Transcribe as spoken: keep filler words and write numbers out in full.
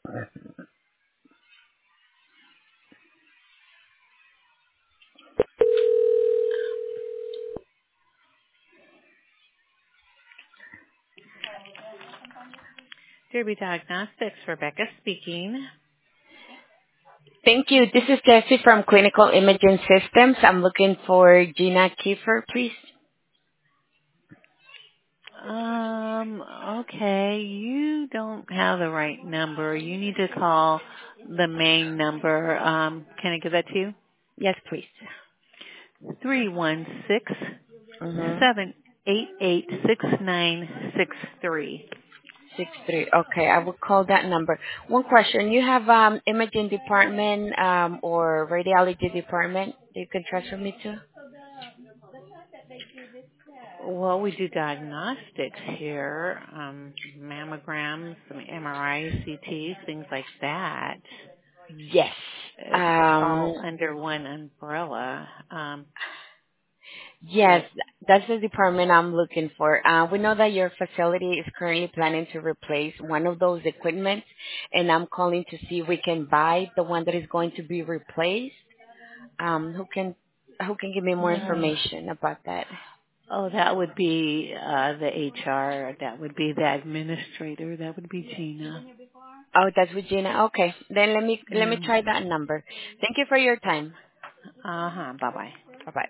Derby Diagnostics, Rebecca speaking. Thank you. This is Jessie from Clinical Imaging Systems. I'm looking for Gina Kiefer, please. Um, okay, you don't have the right number. You need to call the main number. Um, can I give that to you? Yes, please. Three one six Mm-hmm. seven eight eight six nine six three. Six three. Okay, I will call that number. One question: you have um imaging department um or radiology department that you can transfer me to? Well, we do diagnostics here, um, mammograms, some M R Is, C Ts, things like that. Yes. It's Um. all under one umbrella. Um, Yes, but that's the department I'm looking for. Uh, we know that your facility is currently planning to replace one of those equipment, and I'm calling to see if we can buy the one that is going to be replaced. Um, who can who can give me more uh, information about that? oh, that would be uh, the H R. That would be the administrator. That would be Gina. Oh, that's Regina. Okay, then let me let me Mm. try that number. Thank you for your time. Uh huh. Bye bye. Bye bye.